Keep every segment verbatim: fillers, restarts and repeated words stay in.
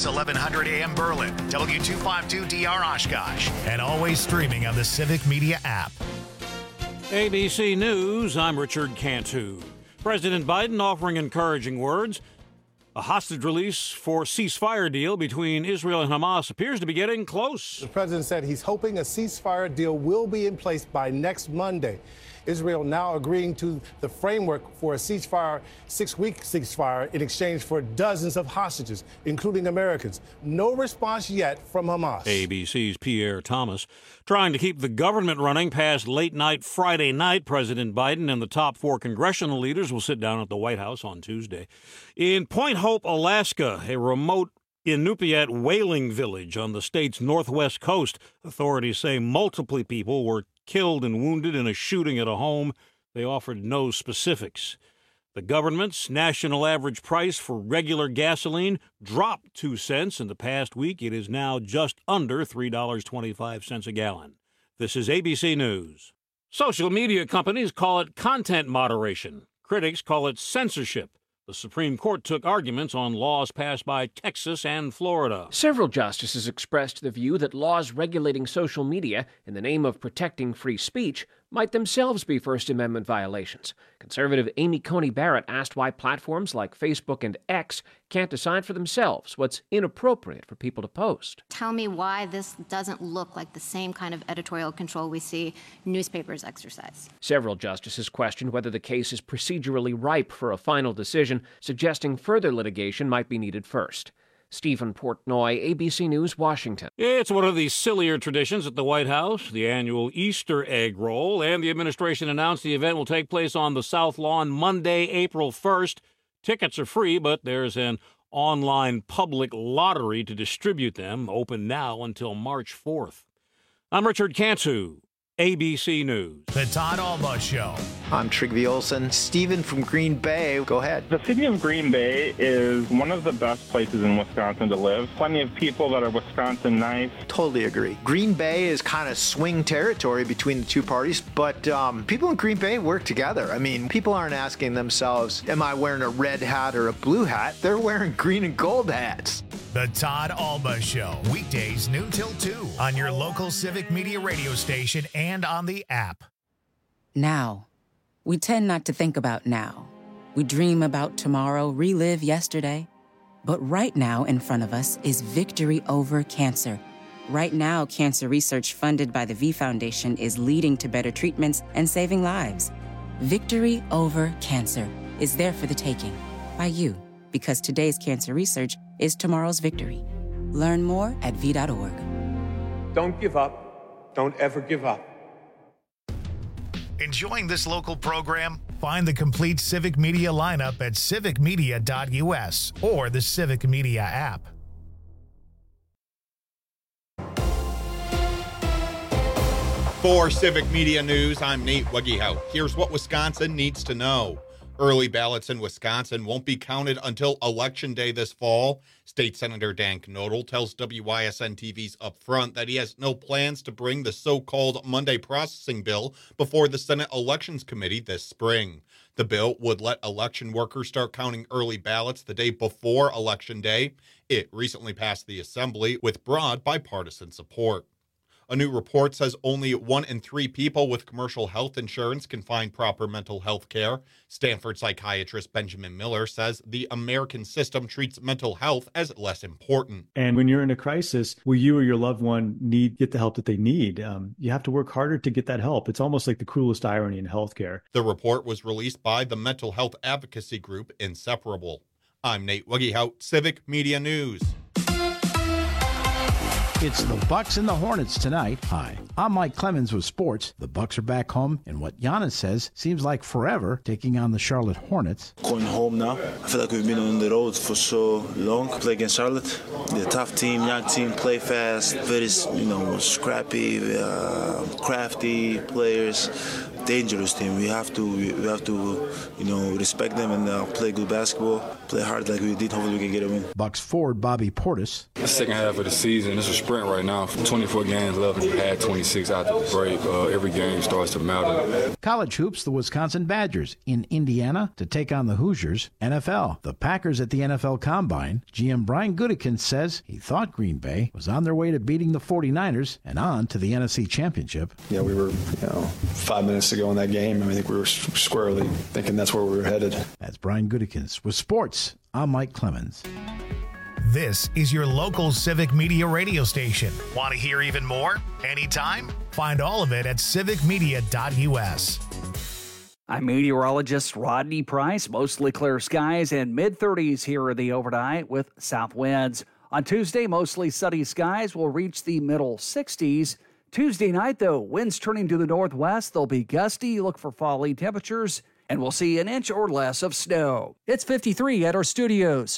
Sports eleven hundred A M Berlin, W two fifty-two D R Oshkosh, and always streaming on the Civic Media app. A B C News, I'm Richard Cantu. President Biden offering encouraging words. A hostage release for ceasefire deal between Israel and Hamas appears to be getting close. The president said he's hoping a ceasefire deal will be in place by next Monday. Israel now agreeing to the framework for a ceasefire, six-week ceasefire, in exchange for dozens of hostages, including Americans. No response yet from Hamas. A B C's Pierre Thomas. Trying to keep the government running past late night Friday night, President Biden and the top four congressional leaders will sit down at the White House on Tuesday. In Point Hope, Alaska, a remote Inupiat whaling village on the state's northwest coast, authorities say multiple people were killed and wounded in a shooting at a home. They offered no specifics. The government's national average price for regular gasoline dropped two cents in the past week. It is now just under three dollars and twenty-five cents a gallon. This is A B C News. Social media companies call it content moderation. Critics call it censorship. The Supreme Court took arguments on laws passed by Texas and Florida. Several justices expressed the view that laws regulating social media in the name of protecting free speech might themselves be First Amendment violations. Conservative Amy Coney Barrett asked why platforms like Facebook and X can't decide for themselves what's inappropriate for people to post. Tell me why this doesn't look like the same kind of editorial control we see newspapers exercise. Several justices questioned whether the case is procedurally ripe for a final decision, suggesting further litigation might be needed first. Stephen Portnoy, A B C News, Washington. It's one of the sillier traditions at the White House, the annual Easter egg roll, and the administration announced the event will take place on the South Lawn Monday, April first. Tickets are free, but there's an online public lottery to distribute them, open now until March fourth. I'm Richard Cantu, A B C News. The Todd Alba Show. I'm Trygve Olsen. Stephen from Green Bay, go ahead. The city of Green Bay is one of the best places in Wisconsin to live. Plenty of people that are Wisconsin nice. Totally agree. Green Bay is kind of swing territory between the two parties, but um, people in Green Bay work together. I mean, people aren't asking themselves, am I wearing a red hat or a blue hat? They're wearing green and gold hats. The Todd Alba Show. Weekdays noon till two on your local Civic Media radio station and on the app. Now. We tend not to think about now. We dream about tomorrow, relive yesterday. But right now in front of us is victory over cancer. Right now, cancer research funded by the V Foundation is leading to better treatments and saving lives. Victory over cancer is there for the taking by you, because today's cancer research is tomorrow's victory. Learn more at V dot org. Don't give up. Don't ever give up. Enjoying this local program? Find the complete Civic Media lineup at civic media dot U S or the Civic Media app. For Civic Media News, I'm Nate Wegehout. Here's what Wisconsin needs to know. Early ballots in Wisconsin won't be counted until Election Day this fall. State Senator Dan Knodel tells W Y S N T V's Upfront that he has no plans to bring the so-called Monday processing bill before the Senate Elections Committee this spring. The bill would let election workers start counting early ballots the day before Election Day. It recently passed the Assembly with broad bipartisan support. A new report says only one in three people with commercial health insurance can find proper mental health care. Stanford psychiatrist Benjamin Miller says the American system treats mental health as less important. And when you're in a crisis where you or your loved one need get the help that they need, um, you have to work harder to get that help. It's almost like the cruelest irony in healthcare. The report was released by the mental health advocacy group Inseparable. I'm Nate Wegehout, Civic Media News. It's the Bucks and the Hornets tonight. Hi, I'm Mike Clemens with sports. The Bucks are back home, and what Giannis says seems like forever, taking on the Charlotte Hornets. Going home now. I feel like we've been on the road for so long. Play against Charlotte. They're a tough team, young team, play fast, very, you know, scrappy, uh, crafty players. Dangerous team. We have to, we have to, you know, respect them and uh, play good basketball. play hard like we did. Hopefully we can get a win. Bucks forward Bobby Portis. The second half of the season, it's a sprint right now. twenty-four games left. We had twenty-six after the break. Uh, every game starts to matter. College hoops, the Wisconsin Badgers in Indiana to take on the Hoosiers. N F L, the Packers at the N F L Combine. G M Brian Gutekunst says he thought Green Bay was on their way to beating the forty-niners and on to the N F C Championship. Yeah, we were, you know, five minutes to go in that game, and I think we were squarely thinking that's where we were headed. That's Brian Gutekunst with sports. I'm Mike Clemens. This is your local Civic Media radio station. Want to hear even more? Anytime? Find all of it at civic media dot u s. I'm meteorologist Rodney Price. Mostly clear skies and mid thirties here in the overnight with south winds. On Tuesday, mostly sunny skies will reach the middle sixties. Tuesday night, though, winds turning to the northwest. They'll be gusty. Look for falling temperatures, and we'll see an inch or less of snow. It's fifty-three at our studios.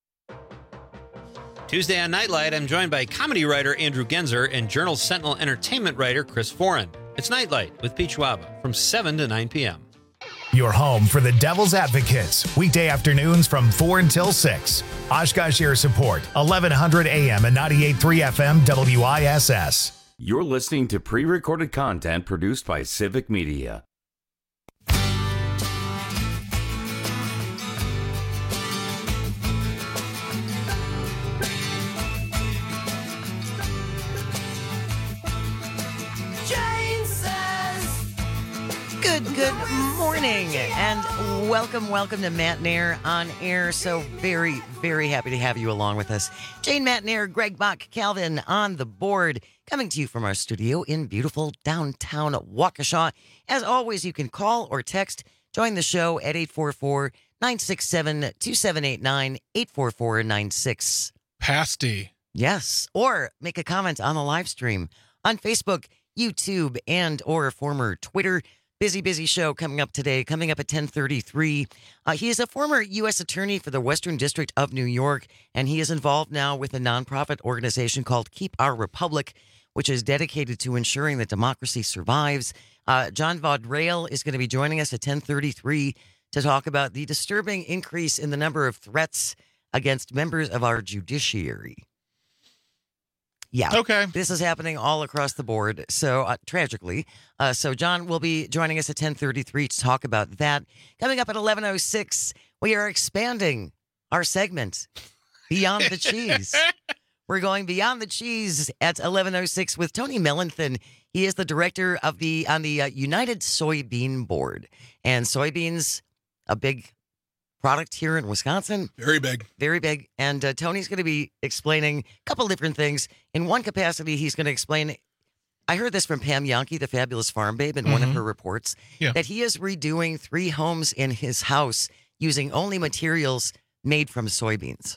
Tuesday on Nightlight, I'm joined by comedy writer Andrew Genzer and Journal Sentinel entertainment writer Chris Foran. It's Nightlight with Pete Schwaba from seven to nine p.m. Your home for the Devil's Advocates, weekday afternoons from four until six. Oshkosh Air Support, eleven hundred A M and ninety-eight point three F M W I S S. You're listening to pre-recorded content produced by Civic Media. Good, good morning, and welcome, welcome to Matt Nair on air. So very, very happy to have you along with us. Jane Matt Nair, Greg Bach, Calvin on the board, coming to you from our studio in beautiful downtown Waukesha. As always, you can call or text, join the show at eight four four, nine six seven, two seven eight nine, eight four four nine six. Pasty. Yes, or make a comment on the live stream on Facebook, YouTube, and or former Twitter. Busy, busy show coming up today, coming up at ten thirty-three. Uh, he is a former U S attorney for the Western District of New York, and he is involved now with a nonprofit organization called Keep Our Republic, which is dedicated to ensuring that democracy survives. Uh, John Vaudreuil is going to be joining us at ten thirty-three to talk about the disturbing increase in the number of threats against members of our judiciary. Yeah. Okay. This is happening all across the board. So uh, tragically. Uh, so John will be joining us at ten thirty-three to talk about that. Coming up at eleven oh six, we are expanding our segment Beyond the Cheese. We're going Beyond the Cheese at eleven oh six with Tony Mellenthin. He is the director of the on the uh, United Soybean Board. And soybeans, a big product here in Wisconsin. Very big. Very big. And uh, Tony's going to be explaining a couple different things. In one capacity, he's going to explain, I heard this from Pam Yankee, the fabulous farm babe, in mm-hmm. one of her reports, yeah. that he is redoing three homes in his house using only materials made from soybeans.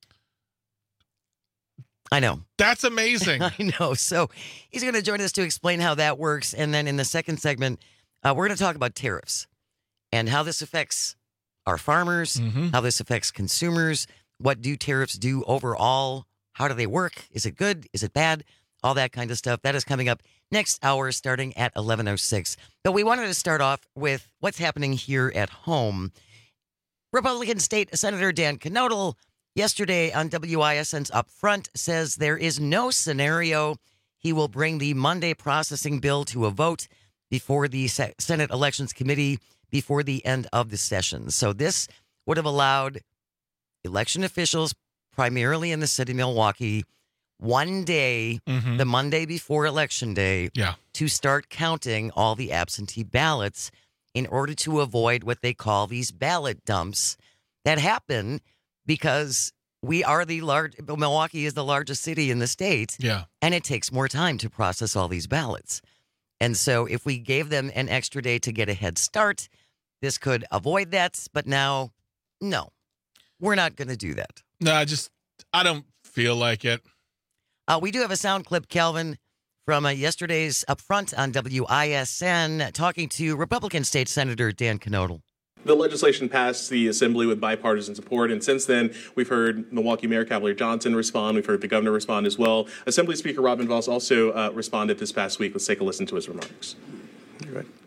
I know. That's amazing. I know. So he's going to join us to explain how that works. And then in the second segment, uh, we're going to talk about tariffs and how this affects our farmers, mm-hmm. how this affects consumers, what do tariffs do overall, how do they work, is it good, is it bad, all that kind of stuff. That is coming up next hour starting at eleven oh six. But we wanted to start off with what's happening here at home. Republican State Senator Dan Knodl yesterday on W I S N's Upfront says there is no scenario he will bring the Monday processing bill to a vote before the Senate Elections Committee before the end of the session. So this would have allowed election officials, primarily in the city of Milwaukee, one day, mm-hmm. the Monday before Election Day, yeah. to start counting all the absentee ballots in order to avoid what they call these ballot dumps that happen because we are the large, Milwaukee is the largest city in the state. Yeah. And it takes more time to process all these ballots. And so if we gave them an extra day to get a head start, this could avoid that, but now, no, we're not going to do that. No, I just, I don't feel like it. Uh, we do have a sound clip, Calvin, from uh, yesterday's Upfront on W I S N, talking to Republican State Senator Dan Knodl. The legislation passed the Assembly with bipartisan support, and since then, we've heard Milwaukee Mayor Cavalier Johnson respond. We've heard the governor respond as well. Assembly Speaker Robin Vos also uh, responded this past week. Let's take a listen to his remarks. Right.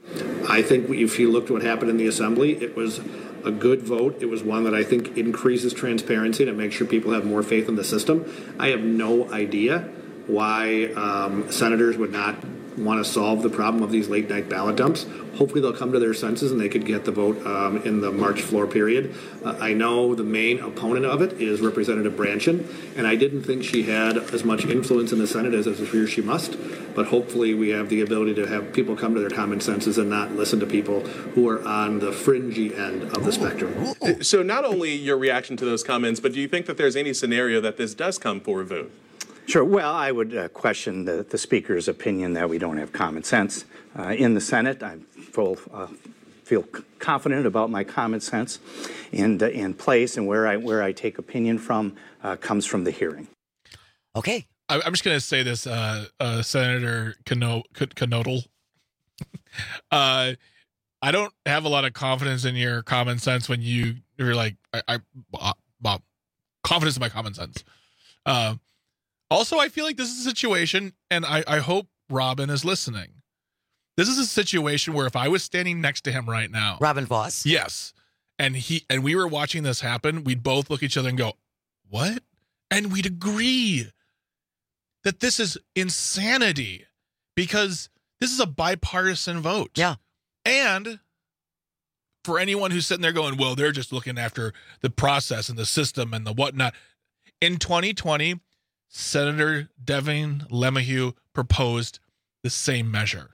I think if you looked what happened in the assembly, it was a good vote. It was one that I think increases transparency and it makes sure people have more faith in the system. I have no idea why um, senators would not want to solve the problem of these late night ballot dumps. Hopefully they'll come to their senses and they could get the vote um, in the March floor period. Uh, I know the main opponent of it is Representative Branchin, and I didn't think she had as much influence in the Senate as I fear she must, but hopefully we have the ability to have people come to their common senses and not listen to people who are on the fringy end of the spectrum. So not only your reaction to those comments, but do you think that there's any scenario that this does come for a vote? Sure. Well, I would uh, question the, the Speaker's opinion that we don't have common sense. Uh, in the Senate, I full, uh, feel c- confident about my common sense and uh, and place, and where I where I take opinion from uh, comes from the hearing. Okay. I, I'm just going to say this, uh, uh, Senator Cano- Canodal. uh, I don't have a lot of confidence in your common sense when you, you're like, I, I uh, Bob, confidence in my common sense. Uh, Also, I feel like this is a situation, and I, I hope Robin is listening. This is a situation where if I was standing next to him right now, Robin Voss, yes, and he and we were watching this happen, we'd both look at each other and go, "What?" And we'd agree that this is insanity because this is a bipartisan vote. Yeah, and for anyone who's sitting there going, "Well, they're just looking after the process and the system and the whatnot," in twenty twenty. Senator Devin LeMahieu proposed the same measure.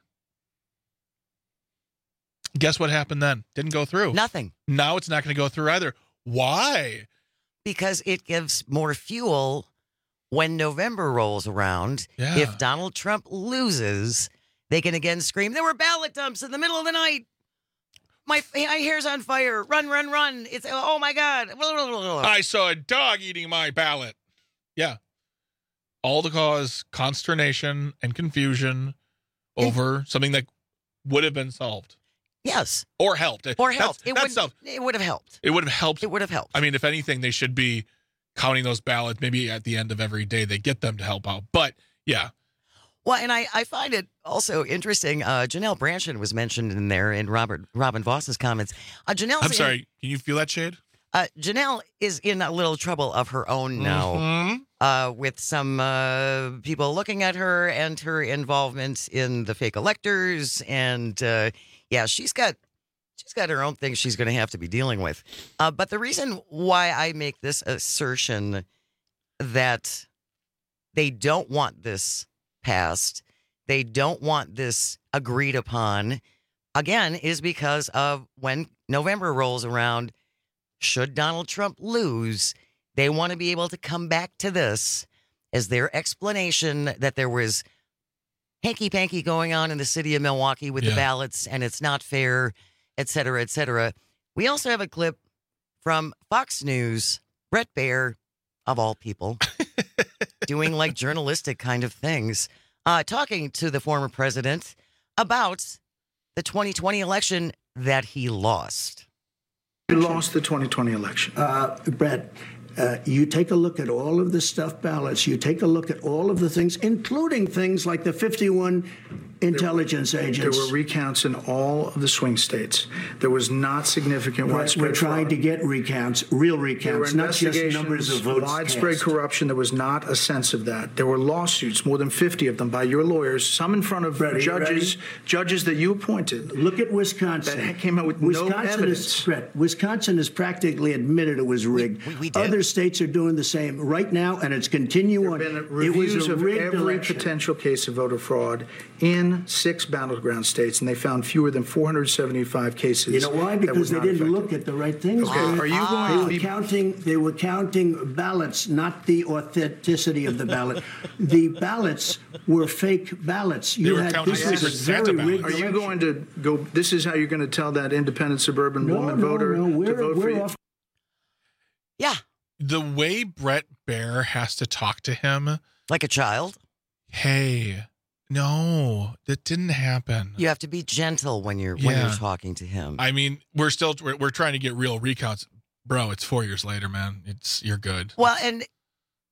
Guess what happened then? Didn't go through. Nothing. Now it's not going to go through either. Why? Because it gives more fuel when November rolls around. Yeah. If Donald Trump loses, they can again scream, there were ballot dumps in the middle of the night. My, my hair's on fire. Run, run, run. It's, oh my God. I saw a dog eating my ballot. Yeah. All to cause consternation and confusion over something that would have been solved. Yes. Or helped. Or helped. That's, it, that's would, it would have helped. It would have helped. It would have helped. I mean, if anything, they should be counting those ballots. Maybe at the end of every day, they get them to help out. But, yeah. Well, and I, I find it also interesting. Uh, Janelle Branchin was mentioned in there in Robert Robin Voss's comments. Uh, Janelle's I'm sorry. In, can you feel that shade? Uh, Janelle is in a little trouble of her own now, mm-hmm. uh, with some uh, people looking at her and her involvement in the fake electors, and uh, yeah, she's got she's got her own things she's going to have to be dealing with. Uh, but the reason why I make this assertion that they don't want this passed, they don't want this agreed upon, again, is because of when November rolls around. Should Donald Trump lose, they want to be able to come back to this as their explanation that there was hanky-panky going on in the city of Milwaukee with yeah. the ballots and it's not fair, et cetera, et cetera. We also have a clip from Fox News, Brett Baier, of all people, doing like journalistic kind of things, uh, talking to the former president about the twenty twenty election that he lost. You lost the twenty twenty election. Uh, Brett, uh, you take a look at all of the stuffed ballots. You take a look at all of the things, including things like the fifty-one intelligence there, agents. There were recounts in all of the swing states. There was not significant We're, widespread we're trying fraud. to get recounts, real recounts, not just investigations, numbers of votes widespread cast. corruption. There was not a sense of that. There were lawsuits, more than fifty of them, by your lawyers, some in front of Brett, judges, judges that you appointed. Look at Wisconsin. That came out with Wisconsin no evidence. Is, Brett, Wisconsin has practically admitted it was rigged. We, we, we did. Other states are doing the same right now, and it's continuing. There have been It was reviews a of rigged every election. potential case of voter fraud in six battleground states, and they found fewer than four hundred seventy-five cases. You know why? that Because were they not didn't affected. look at the right things. Okay. They, Are you going they to were be counting? They were counting ballots, not the authenticity of the ballot. The ballots were fake ballots. They You were had counting this was Secret a Santa very rigged Are you election. going to go? This is how you're going to tell that independent suburban No, woman no, voter no. We're, to vote we're for you? off. Yeah. The way Brett Baier has to talk to him. Like a child? Hey, no, that didn't happen. You have to be gentle when you're when Yeah. you're talking to him. I mean, we're still we're, we're trying to get real recounts, bro. It's four years later, man. It's you're good. Well, and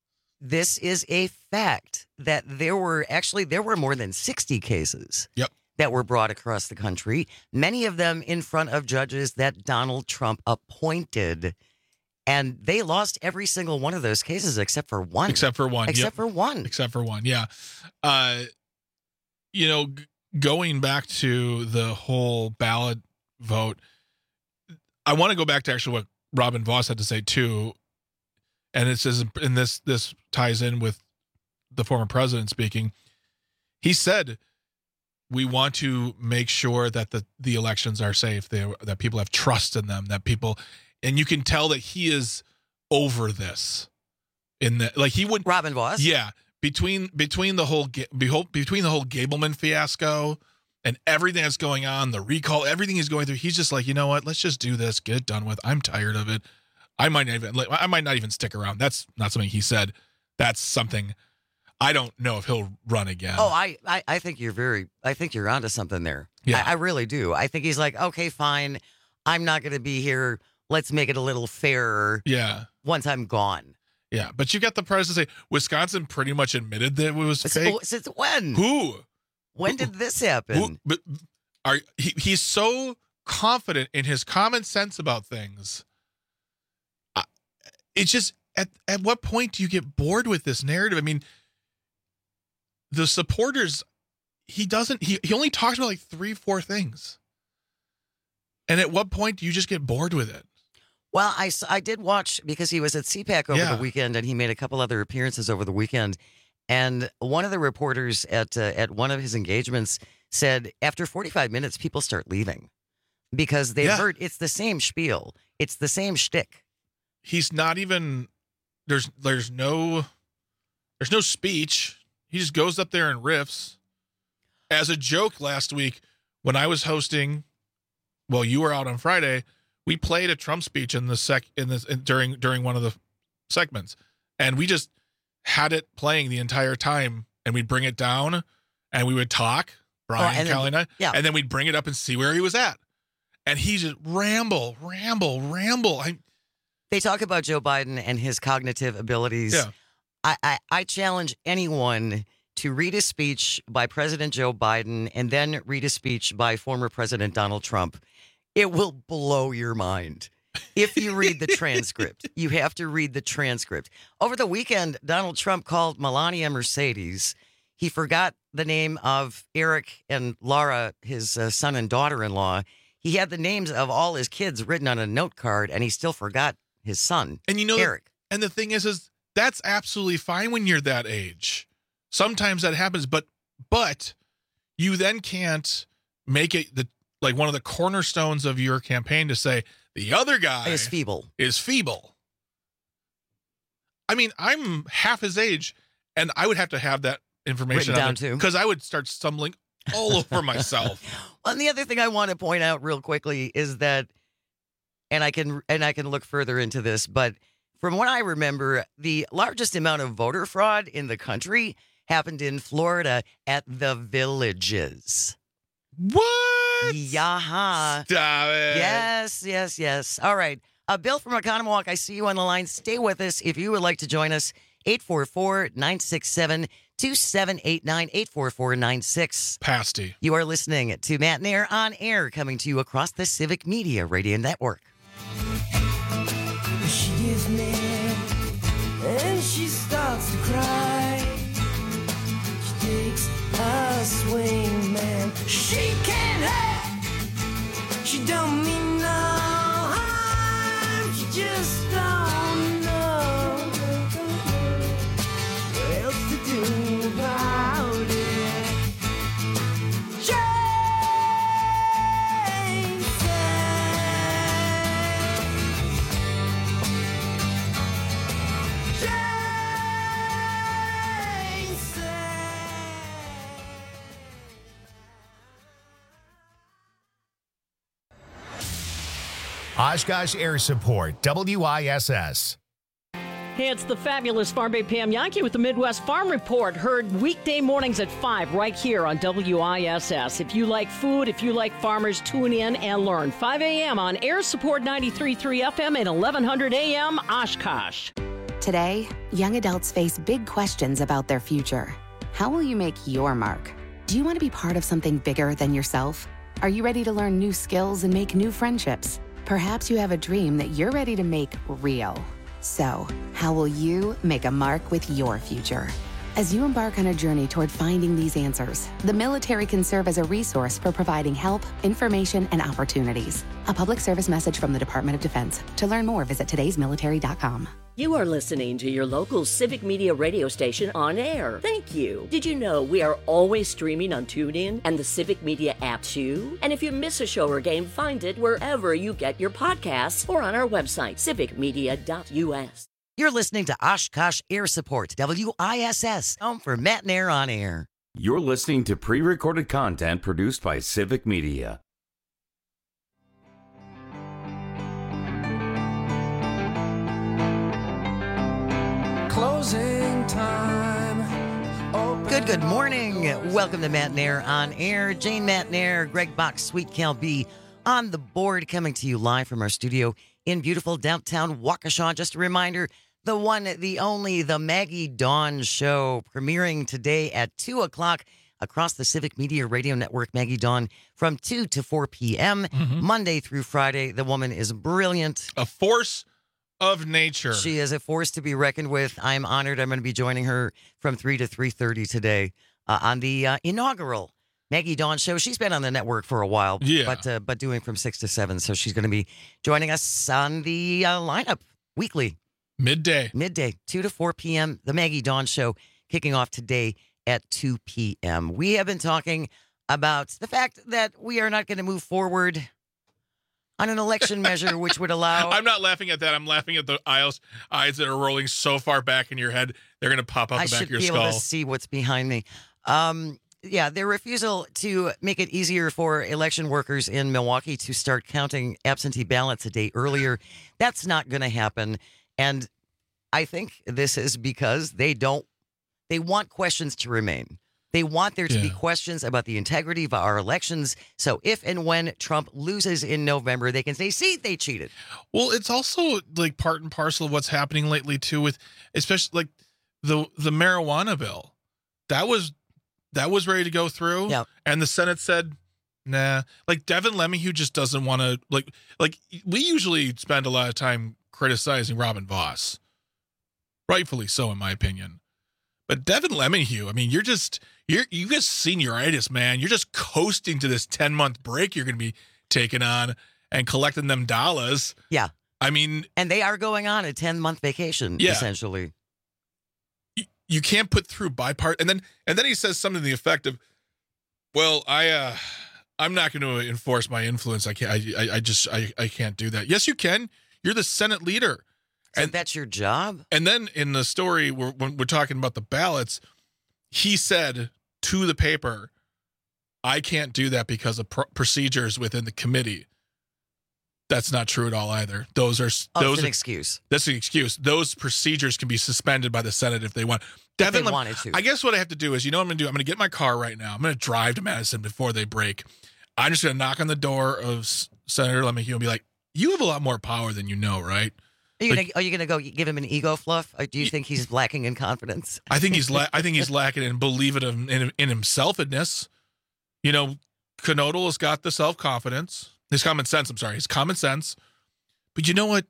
this is a fact that there were actually there were more than sixty cases Yep. that were brought across the country, many of them in front of judges that Donald Trump appointed. And they lost every single one of those cases except for one. Except for one. Except yep. for one. Except for one, yeah. Uh, you know, g- going back to the whole ballot vote, I want to go back to actually what Robin Vos had to say, too. And it says, and this this ties in with the former president speaking. He said, we want to make sure that the, the elections are safe, they, that people have trust in them, that people, and you can tell that he is over this. In the like, he would Robin Vos, yeah, between between the whole between the whole Gableman fiasco and everything that's going on, the recall, everything he's going through, he's just like, you know what, let's just do this, get it done with. I'm tired of it. I might not even I might not even stick around. That's not something he said. That's something I don't know if he'll run again. Oh, I, I, I think you're very, I think you're onto something there. Yeah. I, I really do. I think he's like, okay, fine. I'm not going to be here. Let's make it a little fairer. Yeah. Once I'm gone. Yeah. But you got the president say Wisconsin pretty much admitted that it was Since, fake. since when? Who? When did this happen? Who, but are he, he's so confident in his common sense about things. I, it's just, at, at what point do you get bored with this narrative? I mean, the supporters, he doesn't, he, he only talks about like three, four things. And at what point do you just get bored with it? Well, I, I did watch, because he was at C PAC over Yeah. the weekend, and he made a couple other appearances over the weekend. And one of the reporters at uh, at one of his engagements said after forty-five minutes, people start leaving because they've Yeah. heard it's the same spiel. It's the same shtick. He's not even, there's, there's no, there's no speech. He just goes up there and riffs. As a joke last week, when I was hosting, well, you were out on Friday, we played a Trump speech in the sec in this in, during during one of the segments, and we just had it playing the entire time, and we'd bring it down, and we would talk, Brian, Oh, and Kelly, then- and I, yeah. and then we'd bring it up and see where he was at, and he just ramble, ramble, ramble. I They talk about Joe Biden and his cognitive abilities. Yeah. I, I, I challenge anyone to read a speech by President Joe Biden and then read a speech by former President Donald Trump. It will blow your mind. If you read the transcript, you have to read the transcript. Over the weekend, Donald Trump called Melania Mercedes. He forgot the name of Eric and Laura, his uh, son and daughter-in-law. He had the names of all his kids written on a note card, and he still forgot his son, and you know, Eric. And the thing is, is that's absolutely fine when you're that age. Sometimes that happens, but but you then can't make it the like one of the cornerstones of your campaign to say the other guy Is feeble. Is feeble. I mean, I'm half his age, and I would have to have that information Written down, too. because I would start stumbling all over myself. Well, and the other thing I want to point out real quickly is that, and I can and I can look further into this, but from what I remember, the largest amount of voter fraud in the country happened in Florida at the Villages. What? Yaha. Stop it. Yes, yes, yes. All right. Uh, Bill from Oconomowoc, I see you on the line. Stay with us if you would like to join us. eight four four, nine six seven, two seven eight nine, eight four four nine six. Pasty. You are listening to Matt and Air on Air, coming to you across the Civic Media Radio Network. She gives me, and she starts to cry. She takes a swing, man. She can't help. She don't mean no harm. She just don't know what else to do about it. Jane Oshkosh Air Support, W I S S. Hey, it's the fabulous Farm Bay Pam Yankee with the Midwest Farm Report. Heard weekday mornings at five right here on W I S S. If you like food, if you like farmers, tune in and learn. five a.m. on Air Support ninety-three point three F M and eleven hundred A M Oshkosh. Today, young adults face big questions about their future. How will you make your mark? Do you want to be part of something bigger than yourself? Are you ready to learn new skills and make new friendships? Perhaps you have a dream that you're ready to make real. So, how will you make a mark with your future? As you embark on a journey toward finding these answers, the military can serve as a resource for providing help, information, and opportunities. A public service message from the Department of Defense. To learn more, visit todays military dot com. You are listening to your local Civic Media radio station on air. Thank you. Did you know we are always streaming on TuneIn and the Civic Media app too? And if you miss a show or game, find it wherever you get your podcasts or on our website, civic media dot u s. You're listening to Oshkosh Air Support, W I S S, home for Matt and Air on Air. You're listening to pre-recorded content produced by Civic Media. Closing time. Open Good, good morning. Welcome to Matt and Air on Air. Jane Matt and Air, Greg Box, Sweet Cal B on the board, coming to you live from our studio in beautiful downtown Waukesha. Just a reminder, the one, the only, the Maggie Dawn Show, premiering today at two o'clock across the Civic Media Radio Network. Maggie Dawn from two to four p.m., Mhm. Monday through Friday. The woman is brilliant. A force of nature. She is a force to be reckoned with. I'm honored. I'm going to be joining her from three to three thirty today uh, on the uh, inaugural Maggie Dawn Show. She's been on the network for a while, Yeah. but uh, but doing from six to seven. So she's going to be joining us on the uh, lineup weekly. Midday. Midday, two to four p.m. The Maggie Dawn Show kicking off today at two p.m. We have been talking about the fact that we are not going to move forward on an election measure which would allow... I'm not laughing at that. I'm laughing at the eyes, eyes that are rolling so far back in your head, they're going to pop out I the back should of your be skull. able to see what's behind me. Um, yeah, their refusal to make it easier for election workers in Milwaukee to start counting absentee ballots a day earlier, that's not going to happen. And I think this is because they don't, they want questions to remain. They want there to be Yeah. questions about the integrity of our elections. So if and when Trump loses in November, they can say, see, they cheated. Well, it's also like part and parcel of what's happening lately too, with especially like the the marijuana bill. That was that was ready to go through. Yeah. And the Senate said, nah. Like Devin Lemieux just doesn't want to like like we usually spend a lot of time criticizing Robin Voss. Rightfully so, in my opinion. But Devin Lemieux, I mean, you're just you're you get senioritis, man. You're just coasting to this ten month break you're going to be taking on and collecting them dollars. Yeah. I mean, And they are going on a ten month vacation, Yeah. essentially. you can't put through bipart, and then and then he says something to the effect of, "Well, I uh, I'm not going to enforce my influence. I can't. I I, I just I, I can't do that." Yes, you can. You're the Senate leader. So and that's your job. And then in the story, we're, when we're talking about the ballots, he said to the paper, I can't do that because of pro- procedures within the committee. That's not true at all either. Those are Oh, those it's an are, excuse. That's an excuse. Those procedures can be suspended by the Senate if they want. If they Lem- wanted to. I guess what I have to do is, you know what I'm going to do? I'm going to get my car right now. I'm going to drive to Madison before they break. I'm just going to knock on the door of S- Senator Lemieux and be like, you have a lot more power than you know, right? Are you, Like- gonna, are you gonna go give him an ego fluff? Or do you think he's lacking in confidence? I think he's la- I think he's lacking in believe it in, in, in himselfness. You know, Knodel has got the self confidence, his common sense. I'm sorry, his common sense. But you know what?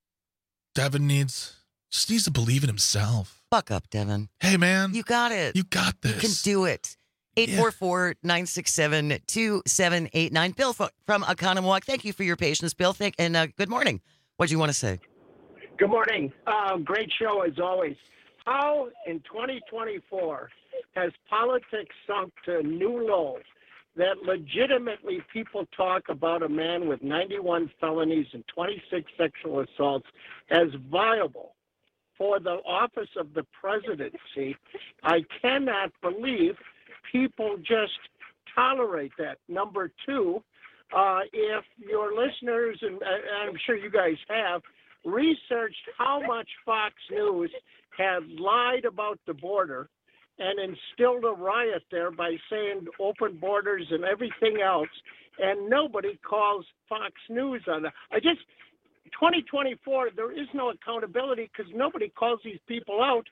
Devin needs just needs to believe in himself. Buck up, Devin. Hey, man, You got it. you got this. You can do it. eight four four, nine six seven, two seven eight nine. Bill fro- from Oconomowoc. Thank you for your patience, Bill. Thank and uh, good morning. What do you want to say? Good morning. Uh, great show as always. How in twenty twenty-four has politics sunk to new lows that legitimately people talk about a man with ninety-one felonies and twenty-six sexual assaults as viable for the office of the presidency? I cannot believe people just tolerate that. Number two, uh, if your listeners, and I'm sure you guys have, researched how much Fox News had lied about the border and instilled a riot there by saying open borders and everything else, and nobody calls Fox News on that. I just, twenty twenty-four, there is no accountability because nobody calls these people out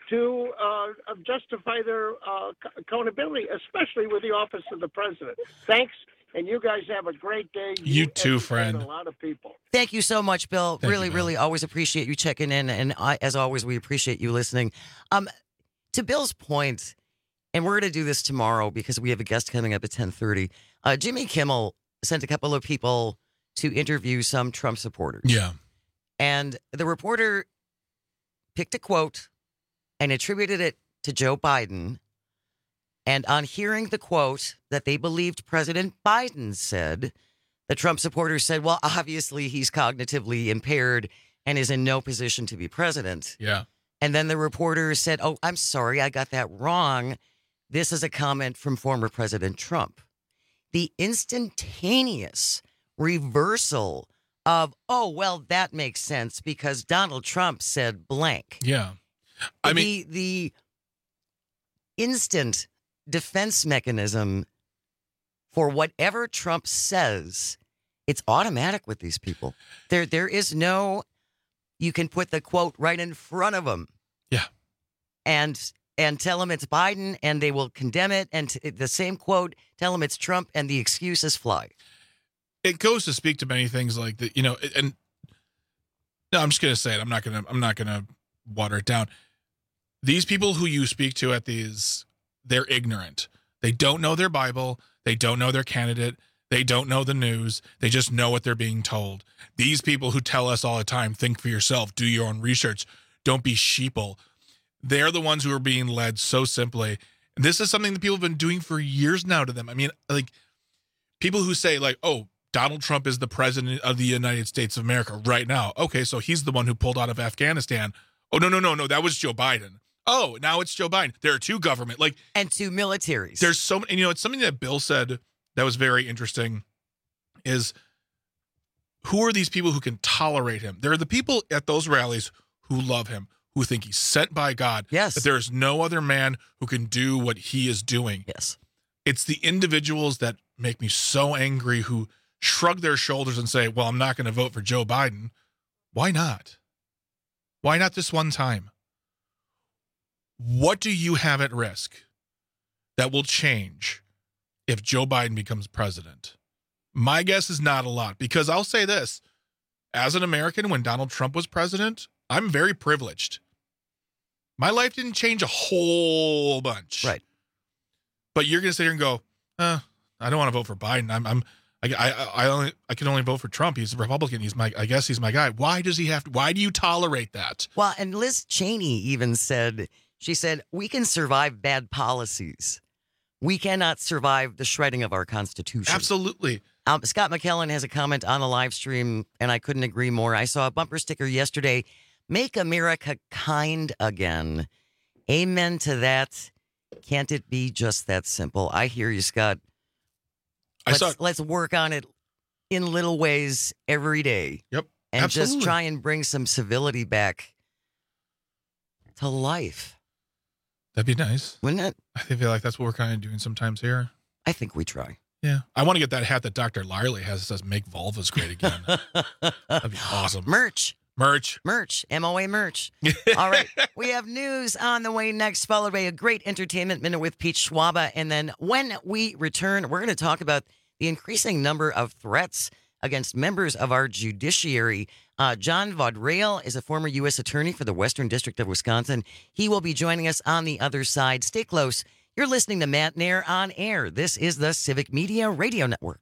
to uh, justify their uh, accountability, especially with the office of the president. Thanks, and you guys have a great day. You, you too, educate friend. A lot of people. Thank you so much, Bill. Thank really, you, Bill. really always appreciate you checking in. And I, as always, we appreciate you listening. Um, to Bill's point, and we're going to do this tomorrow because we have a guest coming up at ten thirty. Uh, Jimmy Kimmel sent a couple of people to interview some Trump supporters. Yeah. And the reporter picked a quote and attributed it to Joe Biden. And on hearing the quote that they believed President Biden said, the Trump supporters said, well, obviously he's cognitively impaired and is in no position to be president. Yeah. And then the reporter said, oh, I'm sorry, I got that wrong. This is a comment from former President Trump. The instantaneous reversal of, oh, well, that makes sense because Donald Trump said blank. Yeah. I mean, the, the instant defense mechanism for whatever Trump says, it's automatic with these people. There, there is no, you can put the quote right in front of them. Yeah. And and tell them it's Biden and they will condemn it. And t- the same quote, tell them it's Trump and the excuses fly. It goes to speak to many things like that, you know, and no, I'm just going to say it. I'm not going to, I'm not going to water it down. These people who you speak to at these, they're ignorant. They don't know their Bible. They don't know their candidate. They don't know the news. They just know what they're being told. These people who tell us all the time, think for yourself, do your own research, don't be sheeple. They're the ones who are being led so simply. And this is something that people have been doing for years now to them. I mean, like people who say like, oh, Donald Trump is the president of the United States of America right now. Okay, so he's the one who pulled out of Afghanistan. Oh, no, no, no, no, that was Joe Biden. Oh, now it's Joe Biden. There are two government, like. And two militaries. There's so many, and, you know, it's something that Bill said that was very interesting is who are these people who can tolerate him? There are the people at those rallies who love him, who think he's sent by God. Yes. That there is no other man who can do what he is doing. Yes. It's the individuals that make me so angry who shrug their shoulders and say, well, I'm not going to vote for Joe Biden. Why not? Why not this one time? What do you have at risk that will change if Joe Biden becomes president? My guess is not a lot, because I'll say this. As an American, when Donald Trump was president, I'm very privileged. My life didn't change a whole bunch. Right. But you're going to sit here and go, uh, I don't want to vote for Biden. I'm, I'm, I, I, I only, I can only vote for Trump. He's a Republican. He's my, I guess he's my guy. Why does he have to, why do you tolerate that? Well, and Liz Cheney even said, she said, we can survive bad policies. We cannot survive the shredding of our Constitution. Absolutely. Um, Scott McKellen has a comment on the live stream, and I couldn't agree more. I saw a bumper sticker yesterday, Make America Kind Again. Amen to that. Can't it be just that simple? I hear you, Scott. Let's, I saw- let's work on it in little ways every day. Yep. And Absolutely. just try and bring some civility back to life. That'd be nice. Wouldn't it? I feel like that's what we're kind of doing sometimes here. I think we try. Yeah. I want to get that hat that Doctor Larley has that says make vulvas great again. That'd be awesome. Merch. Merch. Merch. M O A merch. All right. We have news on the way next, followed by a great entertainment minute with Pete Schwaba. And then when we return, we're going to talk about the increasing number of threats against members of our judiciary. Uh, John Vaudreuil is a former U S attorney for the Western District of Wisconsin. He will be joining us on the other side. Stay close. You're listening to Matt Nair on Air. This is the Civic Media Radio Network.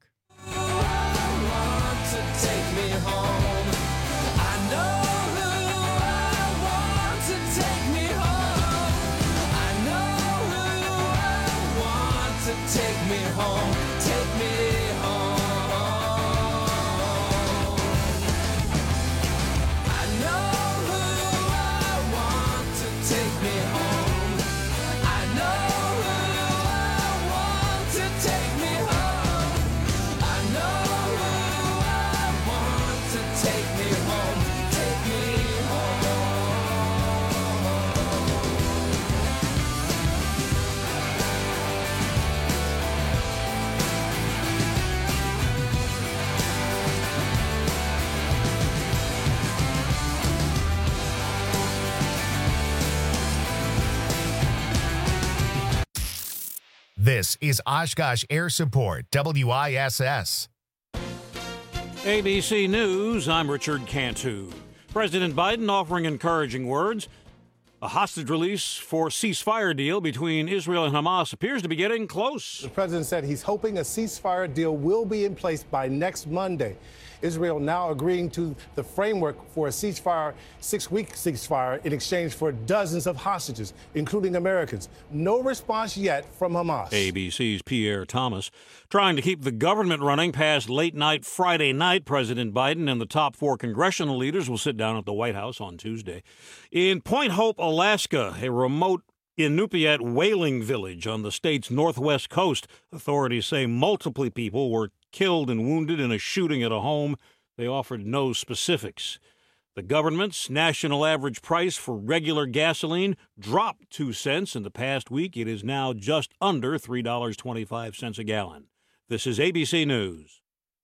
This is Oshkosh Air Support, W I S S. A B C News, I'm Richard Cantu. President Biden offering encouraging words. A hostage release for ceasefire deal between Israel and Hamas appears to be getting close. The president said he's hoping a ceasefire deal will be in place by next Monday. Israel now agreeing to the framework for a ceasefire, six-week ceasefire, in exchange for dozens of hostages, including Americans. No response yet from Hamas. A B C's Pierre Thomas trying to keep the government running past late night Friday night. President Biden and the top four congressional leaders will sit down at the White House on Tuesday. In Point Hope, Alaska, a remote Inupiat whaling village on the state's northwest coast, authorities say multiple people were killed and wounded in a shooting at a home. They offered no specifics. The government's national average price for regular gasoline dropped two cents in the past week. It is now just under three dollars and twenty-five cents a gallon. This is A B C News.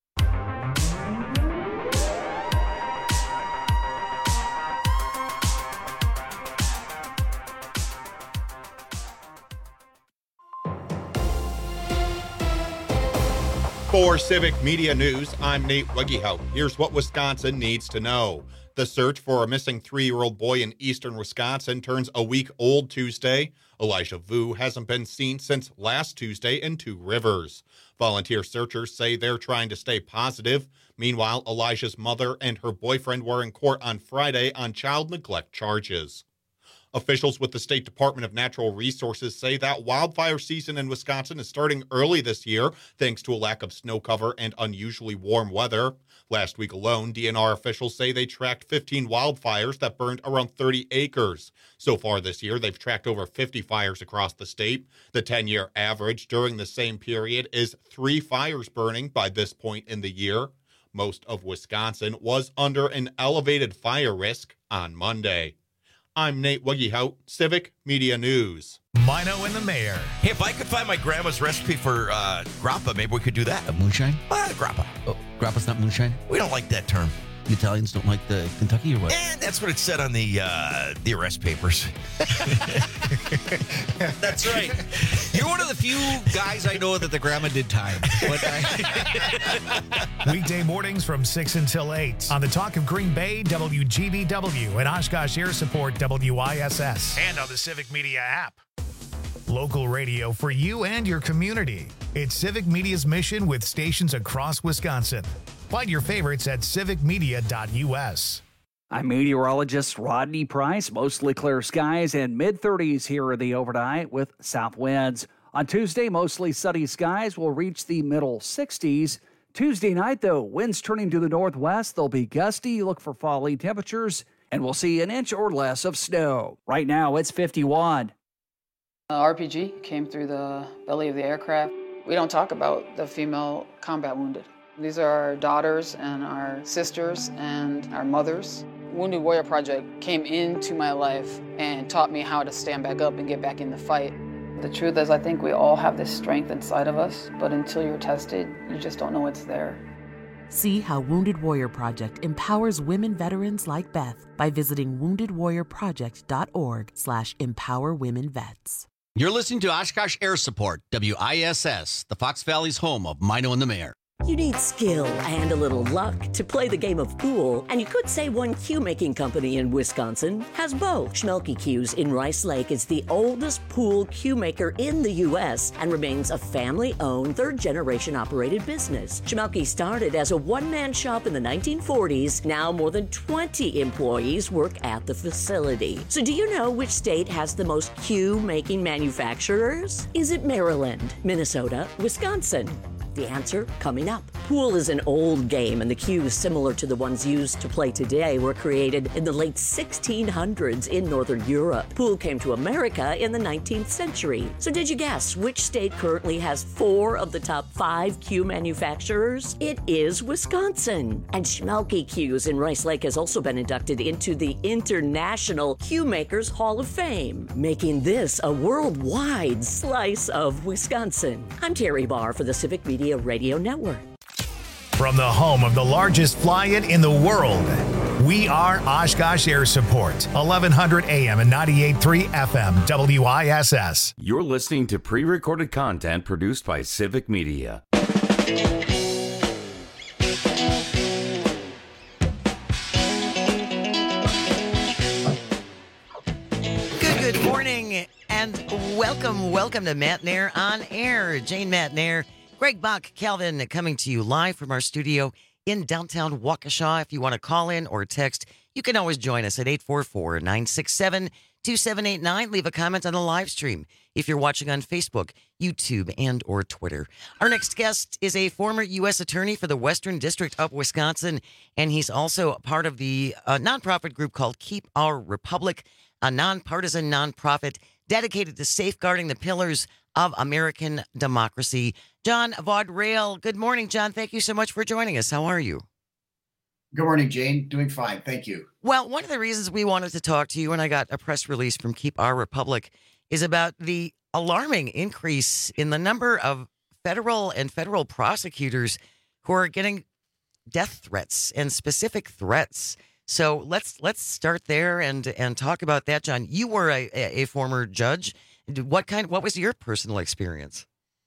For Civic Media News, I'm Nate Wegehout. Here's what Wisconsin needs to know. The search for a missing three-year-old boy in eastern Wisconsin turns a week old Tuesday. Elijah Vu hasn't been seen since last Tuesday in Two Rivers. Volunteer searchers say they're trying to stay positive. Meanwhile, Elijah's mother and her boyfriend were in court on Friday on child neglect charges. Officials with the State Department of Natural Resources say that wildfire season in Wisconsin is starting early this year, thanks to a lack of snow cover and unusually warm weather. Last week alone, D N R officials say they tracked fifteen wildfires that burned around thirty acres. So far this year, they've tracked over fifty fires across the state. The ten-year average during the same period is three fires burning by this point in the year. Most of Wisconsin was under an elevated fire risk on Monday. I'm Nate Wegehout, Civic Media News. Mino and the Mayor. Hey, if I could find my grandma's recipe for uh, grappa, maybe we could do that. A moonshine? Ah, grappa. Oh, grappa's not moonshine? We don't like that term. The Italians don't like the Kentucky or what? And that's what it said on the uh, the arrest papers. That's right. You're one of the few guys I know that the grandma did time. But I... Weekday mornings from six until eight on the Talk of Green Bay, W G B W, and Oshkosh Air Support, W I S S, and on the Civic Media app. Local radio for you and your community. It's Civic Media's mission with stations across Wisconsin. Find your favorites at civic media dot U S. I'm meteorologist Rodney Price. Mostly clear skies and mid thirties here in the overnight with south winds. On Tuesday, mostly sunny skies will reach the middle sixties. Tuesday night, though, winds turning to the northwest. They'll be gusty. Look for falling temperatures, and we'll see an inch or less of snow. Right now, it's fifty-one. Uh, R P G came through the belly of the aircraft. We don't talk about the female combat wounded. These are our daughters and our sisters and our mothers. Wounded Warrior Project came into my life and taught me how to stand back up and get back in the fight. The truth is, I think we all have this strength inside of us, but until you're tested, you just don't know it's there. See how Wounded Warrior Project empowers women veterans like Beth by visiting wounded warrior project dot org slash empower women vets. You're listening to Oshkosh Air Support, W I S S, the Fox Valley's home of Mino and the Mayor. You need skill and a little luck to play the game of pool, and you could say one cue-making company in Wisconsin has both. Schmelke Cues in Rice Lake is the oldest pool cue maker in the U S and remains a family-owned, third-generation operated business. Schmelke started as a one-man shop in the nineteen forties. Now more than twenty employees work at the facility. So do you know which state has the most cue-making manufacturers? Is it Maryland, Minnesota, Wisconsin? The answer coming up. Pool is an old game, and the cues similar to the ones used to play today were created in the late sixteen hundreds in Northern Europe. Pool came to America in the nineteenth century. So did you guess which state currently has four of the top five cue manufacturers? It is Wisconsin. And Schmelke Cues in Rice Lake has also been inducted into the International Cue Makers Hall of Fame, making this a worldwide slice of Wisconsin. I'm Terry Barr for the Civic Media Radio Network. From the home of the largest fly-in in the world, We are Oshkosh Air Support, eleven hundred A M and ninety-eight point three F M, W I S S. You're listening to pre-recorded content produced by Civic Media. Good, good morning, and welcome, welcome to Matt Nair on Air. Jane Matt Nair, Greg Bach, Calvin, coming to you live from our studio in downtown Waukesha. If you want to call in or text, you can always join us at eight four four, nine six seven, two seven eight nine. Leave a comment on the live stream if you're watching on Facebook, YouTube, and or Twitter. Our next guest is a former U S attorney for the Western District of Wisconsin, and he's also part of the uh, nonprofit group called Keep Our Republic, a nonpartisan nonprofit dedicated to safeguarding the pillars of American democracy. John Vaudreuil. Good morning, John. Thank you so much for joining us. How are you? Good morning, Jane. Doing fine. Thank you. Well, one of the reasons we wanted to talk to you, and I got a press release from Keep Our Republic, is about the alarming increase in the number of federal and federal prosecutors who are getting death threats and specific threats. So let's let's start there and and talk about that, John. You were a, a former judge. What kind? What was your personal experience?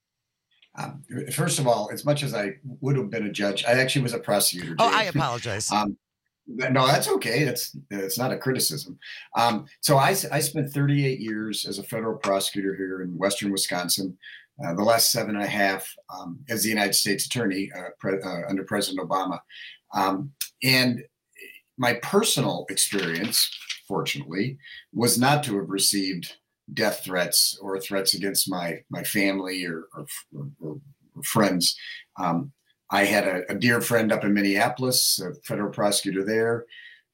Um, first of all, as much as I would have been a judge, I actually was a prosecutor. Jane. Oh, I apologize. um, no, that's okay. That's it's not a criticism. Um, so I, I spent thirty-eight years as a federal prosecutor here in Western Wisconsin. Uh, the last seven and a half um, as the United States Attorney uh, pre- uh, under President Obama, um, and my personal experience, fortunately, was not to have received death threats or threats against my my family or, or, or, or friends. Um, I had a, a dear friend up in Minneapolis, a federal prosecutor there,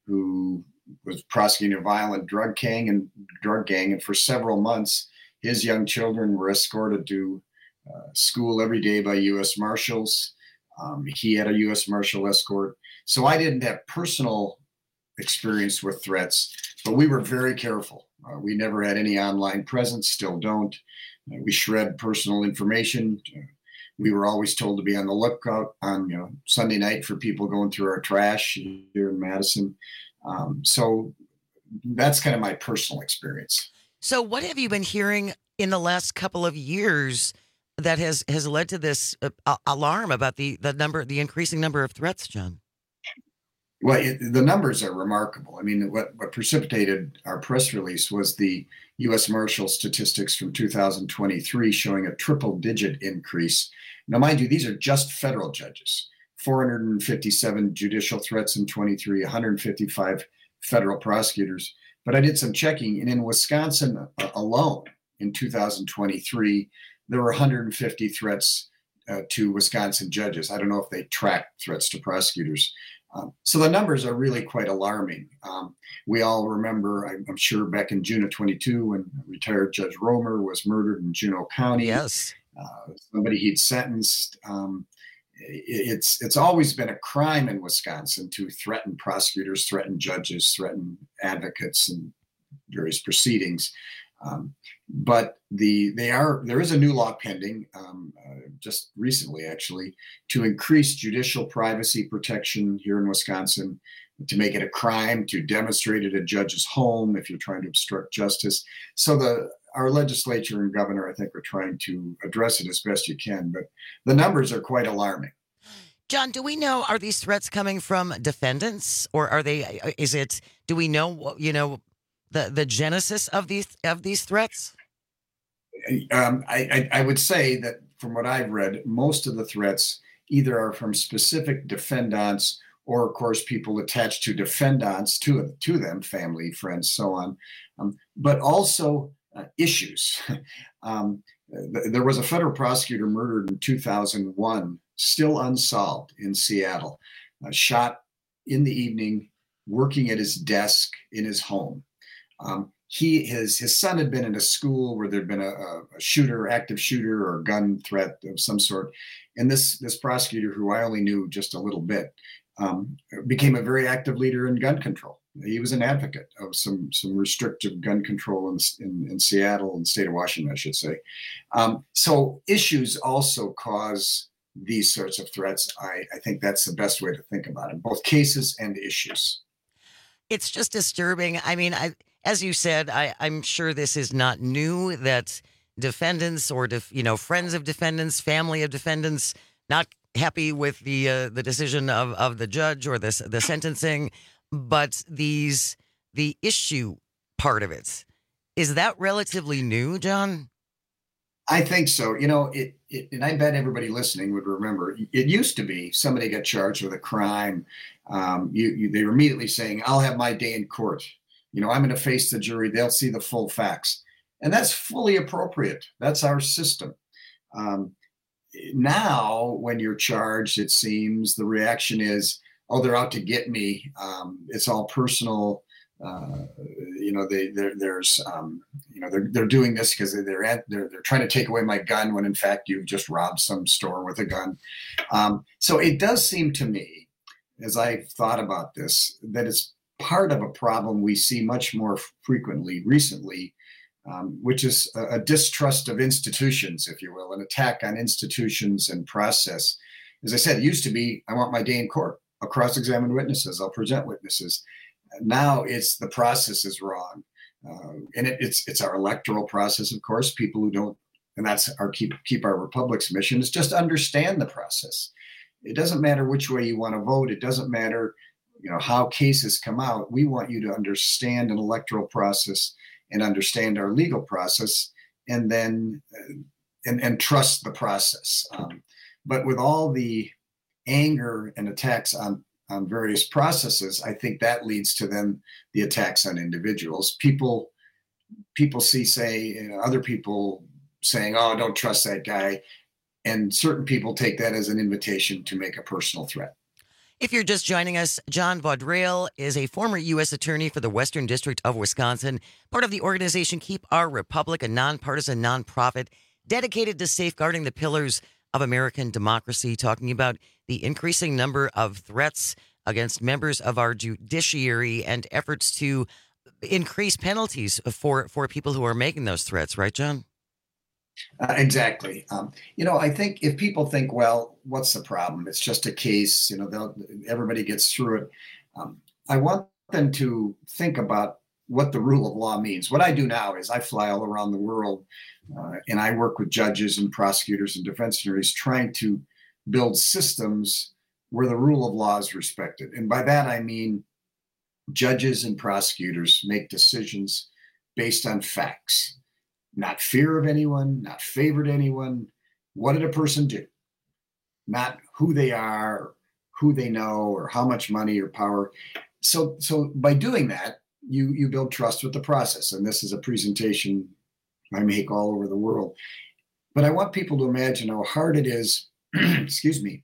who was prosecuting a violent drug gang and drug gang, and for several months, his young children were escorted to uh, school every day by U S Marshals. Um, he had a U S Marshal escort, so I didn't have personal experience with threats, but we were very careful. Uh, we never had any online presence, still don't. Uh, we shred personal information. Uh, we were always told to be on the lookout on you know, Sunday night for people going through our trash here in Madison. Um, so that's kind of my personal experience. So what have you been hearing in the last couple of years that has, has led to this uh, alarm about the, the number, the increasing number of threats, John? Well, it, the numbers are remarkable. I mean, what, what precipitated our press release was the U S Marshal statistics from two thousand twenty-three showing a triple-digit increase. Now, mind you, these are just federal judges. four hundred fifty-seven judicial threats in twenty-three, one hundred fifty-five federal prosecutors. But I did some checking, and in Wisconsin alone, in two thousand twenty-three, there were one hundred fifty threats uh, to Wisconsin judges. I don't know if they tracked threats to prosecutors. Um, so the numbers are really quite alarming. Um, we all remember, I'm, I'm sure, back in June of twenty-two when retired Judge Romer was murdered in Juneau County. Yes. Uh, somebody he'd sentenced. Um, it, it's it's always been a crime in Wisconsin to threaten prosecutors, threaten judges, threaten advocates in various proceedings. Um, but the they are there is a new law pending um, uh, just recently, actually, to increase judicial privacy protection here in Wisconsin, to make it a crime to demonstrate at a judge's home if you're trying to obstruct justice. So the our legislature and governor, I think, are trying to address it as best you can, but the numbers are quite alarming. John, do we know, are these threats coming from defendants, or are they, is it, do we know, you know, the, the genesis of these of these threats? Um, I, I, I would say that from what I've read, most of the threats either are from specific defendants or, of course, people attached to defendants to, to them, family, friends, so on, um, but also uh, issues. um, th- there was a federal prosecutor murdered in two thousand one, still unsolved, in Seattle, uh, shot in the evening, working at his desk in his home. Um, he, his, his son had been in a school where there'd been a, a shooter, active shooter, or gun threat of some sort. And this, this prosecutor, who I only knew just a little bit, um, became a very active leader in gun control. He was an advocate of some, some restrictive gun control in, in, in Seattle and the state of Washington, I should say. Um, so issues also cause these sorts of threats. I, I think that's the best way to think about it, both cases and issues. It's just disturbing. I mean, I, as you said, I, I'm sure this is not new that defendants or, def, you know, friends of defendants, family of defendants, not happy with the uh, the decision of, of the judge or the, the sentencing, but these the issue part of it, is that relatively new, John? I think so. You know, it, it, and I bet everybody listening would remember, it used to be somebody got charged with a crime. Um, you, you, they were immediately saying, I'll have my day in court. You know, I'm going to face the jury. They'll see the full facts. And that's fully appropriate. That's our system. Um, now, when you're charged, it seems the reaction is, oh, they're out to get me. Um, it's all personal. Uh, you know, they, there's, um, you know, they're, they're doing this because they're, at, they're, they're trying to take away my gun when in fact you've just robbed some store with a gun. Um, so it does seem to me, as I've thought about this, that it's part of a problem we see much more frequently recently, um, which is a, a distrust of institutions, if you will, an attack on institutions and process. As I said, it used to be, I want my day in court. I'll cross-examine witnesses. I'll present witnesses. Now it's the process is wrong. Uh, and it, it's it's our electoral process, of course. People who don't, and that's our keep keep our republic's mission, is just understand the process. It doesn't matter which way you want to vote. It doesn't matter, you know, how cases come out. We want you to understand an electoral process and understand our legal process, and then uh, and and trust the process. Um, but with all the anger and attacks on on various processes, I think that leads to then the attacks on individuals. People, people see, say, you know, other people saying, "Oh, don't trust that guy," and certain people take that as an invitation to make a personal threat. If you're just joining us, John Vaudreuil is a former U S attorney for the Western District of Wisconsin, part of the organization Keep Our Republic, a nonpartisan nonprofit dedicated to safeguarding the pillars of American democracy, talking about the increasing number of threats against members of our judiciary and efforts to increase penalties for, for people who are making those threats. Right, John? Uh, exactly. Um, you know, I think if people think, well, what's the problem? It's just a case, you know, they'll, everybody gets through it. Um, I want them to think about what the rule of law means. What I do now is I fly all around the world uh, and I work with judges and prosecutors and defense attorneys trying to build systems where the rule of law is respected. And by that, I mean judges and prosecutors make decisions based on facts, not fear of anyone, not favor to anyone. What did a person do? Not who they are, who they know, or how much money or power. So, so by doing that, you, you build trust with the process. And this is a presentation I make all over the world. But I want people to imagine how hard it is, excuse me,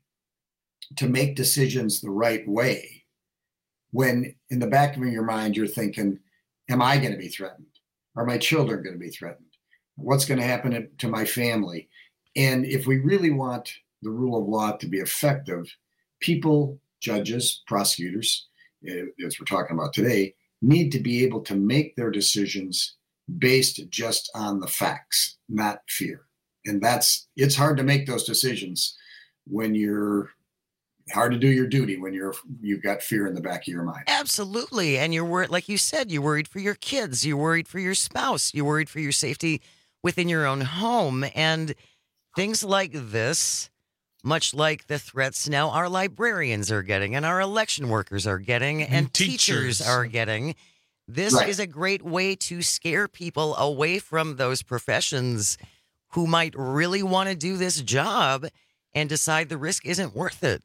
to make decisions the right way when in the back of your mind you're thinking, am I going to be threatened? Are my children going to be threatened? What's going to happen to my family? And if we really want the rule of law to be effective, people, judges, prosecutors, as we're talking about today, need to be able to make their decisions based just on the facts, not fear. And that's, it's hard to make those decisions when you're hard to do your duty when you're you've got fear in the back of your mind. Absolutely. And you're worried, like you said, you're worried for your kids, you're worried for your spouse, you're worried for your safety within your own home. And things like this, much like the threats now our librarians are getting and our election workers are getting and, and teachers. teachers are getting, this right. is a great way to scare people away from those professions who might really want to do this job and decide the risk isn't worth it.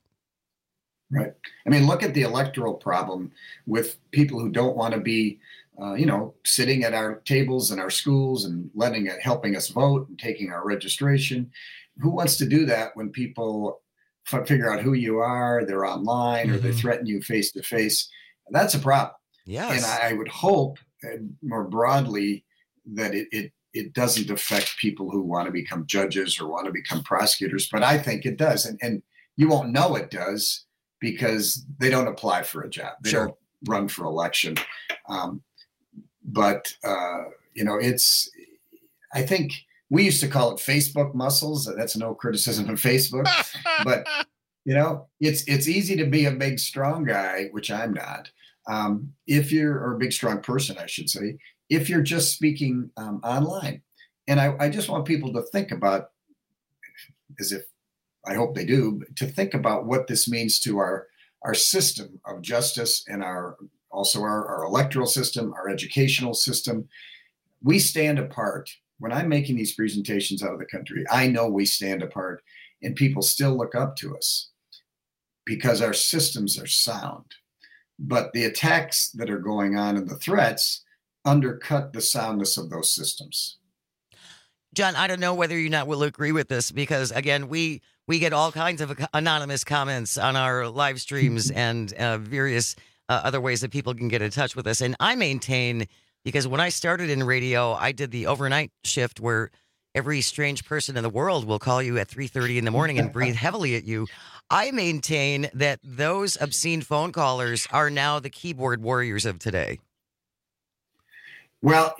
Right. I mean, look at the electoral problem with people who don't want to be, uh, you know, sitting at our tables in our schools and letting it, helping us vote and taking our registration. Who wants to do that when people f- figure out who you are, they're online, mm-hmm. or they threaten you face to face? That's a problem. Yes. And I, I would hope uh, more broadly that it, it it doesn't affect people who want to become judges or want to become prosecutors, but I think it does. And, and you won't know it does because they don't apply for a job. They sure. don't run for election. Um, but, uh, you know, it's, I think we used to call it Facebook muscles. That's no criticism of Facebook, but, you know, it's, it's easy to be a big, strong guy, which I'm not. um, if you're, or a big, strong person, I should say, if you're just speaking um, online. And I, I just want people to think about, as if I hope they do, to think about what this means to our, our system of justice and our also our, our electoral system, our educational system. We stand apart. When I'm making these presentations out of the country, I know we stand apart, and people still look up to us because our systems are sound. But the attacks that are going on and the threats undercut the soundness of those systems. John, I don't know whether you not will agree with this because, again, we we get all kinds of anonymous comments on our live streams and uh, various uh, other ways that people can get in touch with us. And I maintain, because when I started in radio, I did the overnight shift where every strange person in the world will call you at three thirty in the morning and breathe heavily at you. I maintain that those obscene phone callers are now the keyboard warriors of today. Well,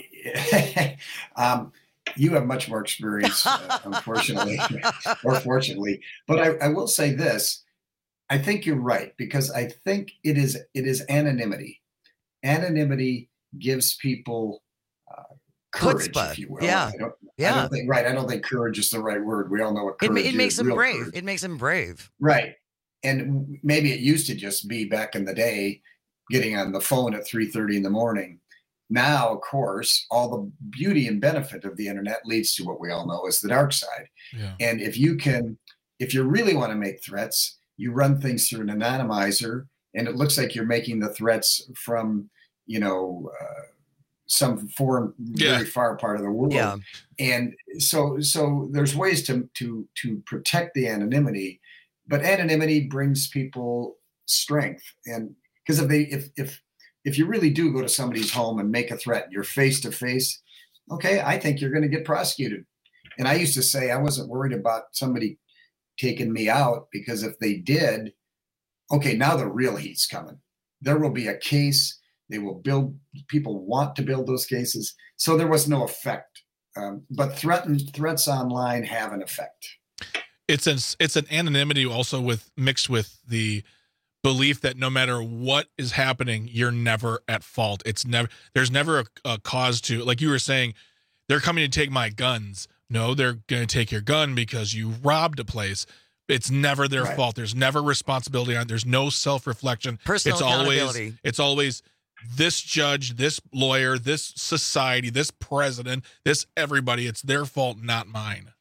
um, you have much more experience, uh, unfortunately, or fortunately. But I, I will say this. I think you're right, because I think it is it is anonymity. Anonymity gives people uh, courage, Chutzpah. if you will. Yeah. I don't, yeah. I don't think, right. I don't think courage is the right word. We all know what It, courage it is. makes them real brave. courage. It makes them brave. Right. And maybe it used to just be back in the day, getting on the phone at three thirty in the morning. Now, of course, all the beauty and benefit of the internet leads to what we all know is the dark side. Yeah. And if you can, if you really want to make threats, you run things through an anonymizer, and it looks like you're making the threats from, you know, uh, some foreign, Yeah. very far part of the world. Yeah. And so, so there's ways to to to protect the anonymity, but anonymity brings people strength. And because if they, if if if you really do go to somebody's home and make a threat, you're face to face, okay, I think you're going to get prosecuted. And I used to say I wasn't worried about somebody taking me out, because if they did, okay, now the real heat's coming. There will be a case. They will build, people want to build those cases. So there was no effect. Um, but threaten, threats online have an effect. It's an, it's an anonymity also with mixed with the belief that no matter what is happening, you're never at fault. It's never, there's never a, a cause to, like you were saying, they're coming to take my guns. No, they're going to take your gun because you robbed a place. It's never their Right. fault. There's never responsibility on it. There's no self-reflection. Personal it's always, accountability. it's always this judge, this lawyer, this society, this president, this everybody. It's their fault, not mine.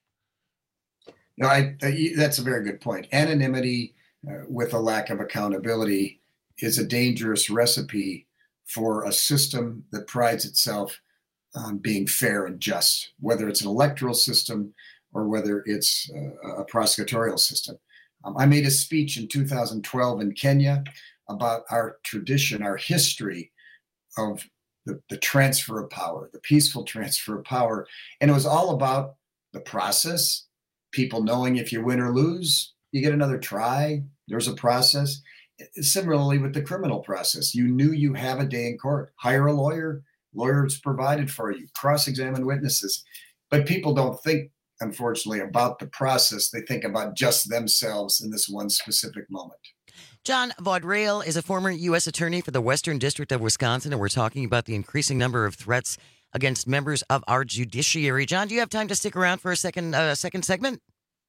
No, I, I, that's a very good point. Anonymity uh, with a lack of accountability is a dangerous recipe for a system that prides itself on being fair and just, whether it's an electoral system or whether it's uh, a prosecutorial system. Um, I made a speech in two thousand twelve in Kenya about our tradition, our history of the, the transfer of power, the peaceful transfer of power. And it was all about the process, people knowing if you win or lose, you get another try. There's a process. Similarly with the criminal process, you knew you have a day in court. Hire a lawyer, lawyers provided for you, cross-examine witnesses. But people don't think, unfortunately, about the process. They think about just themselves in this one specific moment. John Vaudreuil is a former U S attorney for the Western District of Wisconsin, and we're talking about the increasing number of threats against members of our judiciary. John, do you have time to stick around for a second uh, second segment?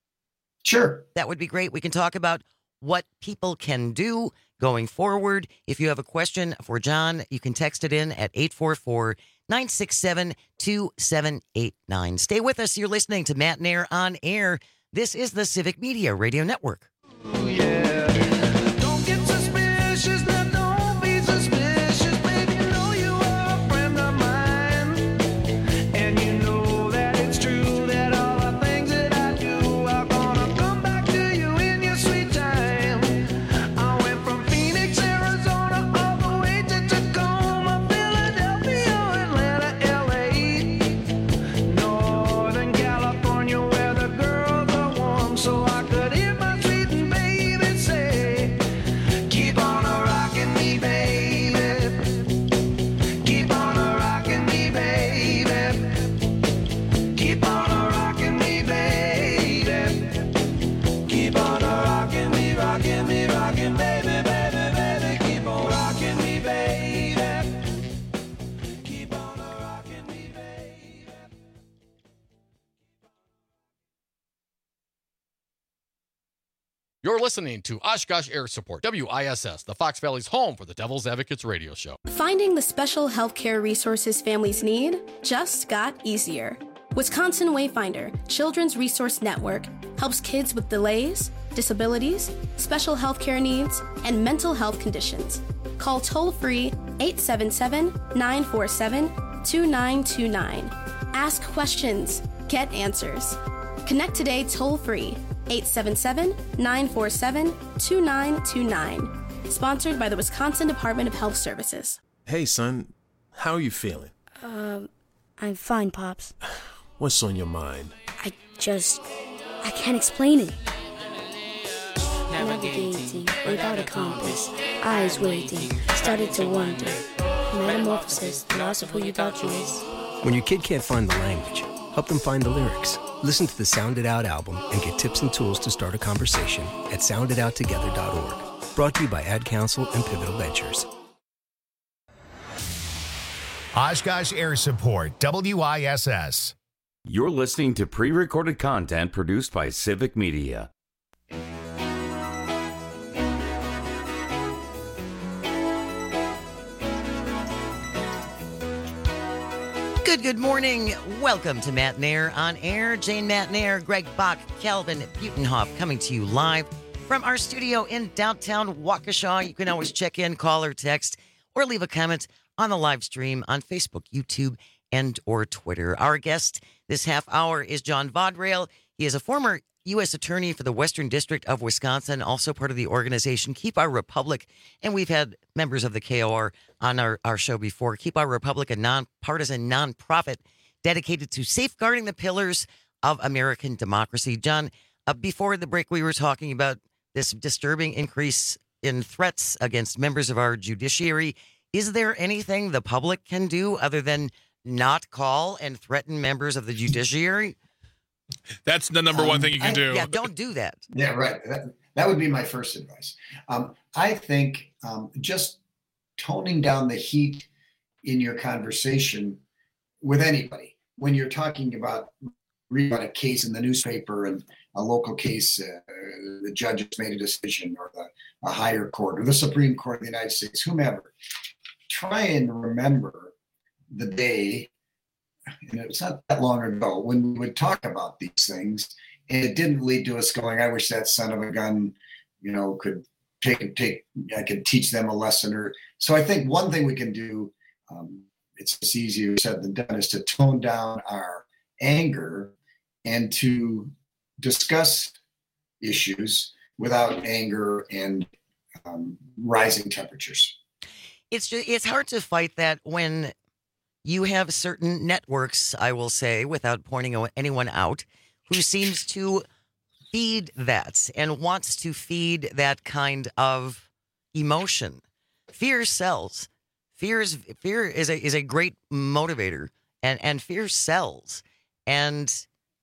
Sure. That would be great. We can talk about what people can do going forward. If you have a question for John, you can text it in at eight four four, nine six seven, two seven eight nine. Stay with us. You're listening to Matt Nair on Air. This is the Civic Media Radio Network. Don't get suspicious, now don't be suspicious, baby. You know you are a friend of mine, and you know that it's true that all the things that I do are gonna come back to you in your sweet time. I went from Phoenix, Arizona, all the way to Tacoma, Philadelphia, Atlanta, L A, Northern California, where the girls are warm, so I could hear my sweet You're listening to Oshkosh Air Support, W I S S, the Fox Valley's home for the Devil's Advocates radio show. Finding the special healthcare resources families need just got easier. Wisconsin Wayfinder, Children's Resource Network, helps kids with delays, disabilities, special healthcare needs, and mental health conditions. Call toll-free eight seven seven, nine four seven, two nine two nine. Ask questions, get answers. Connect today toll-free eight seven seven, nine four seven, two nine two nine. Sponsored by the Wisconsin Department of Health Services. Hey, son. How are you feeling? Um, I'm fine, Pops. What's on your mind? I just... I can't explain it. Navigating without a compass, eyes waiting, started to wonder. Metamorphosis, the loss of who you thought you was. When your kid can't find the language, help them find the lyrics. Listen to the Sound It Out album and get tips and tools to start a conversation at sound it out together dot org. Brought to you by Ad Council and Pivotal Ventures. Oshkosh Air Support, W I S S. You're listening to pre-recorded content produced by Civic Media. Good, good morning. Welcome to Matt Nair on Air. Jane Matt Nair, Greg Bach, Calvin Butenhoff coming to you live from our studio in downtown Waukesha. You can always check in, call or text, or leave a comment on the live stream on Facebook, YouTube, and or Twitter. Our guest this half hour is John Vaudreuil. He is a former U S attorney for the Western District of Wisconsin, also part of the organization Keep Our Republic. And we've had members of the K O R on our, our show before. Keep Our Republic, a nonpartisan nonprofit dedicated to safeguarding the pillars of American democracy. John, uh, before the break, we were talking about this disturbing increase in threats against members of our judiciary. Is there anything the public can do other than not call and threaten members of the judiciary? That's the number one Um, thing you can I- do. Yeah, don't do that. Yeah, right. That, that would be my first advice. Um, I think um, just toning down the heat in your conversation with anybody when you're talking about reading about a case in the newspaper and a local case, uh, the judge has made a decision, or the a higher court, or the Supreme Court of the United States, whomever. Try and remember the day, and it's not that long ago, when we would talk about these things, and it didn't lead to us going, I wish that son of a gun, you know, could take take I could teach them a lesson. Or so I think one thing we can do, um, it's, it's easier said than done, is to tone down our anger and to discuss issues without anger and um, rising temperatures. It's just, it's hard to fight that when you have certain networks, I will say, without pointing anyone out, who seems to feed that and wants to feed that kind of emotion. Fear sells. Fear is fear is a is a great motivator, and and fear sells. And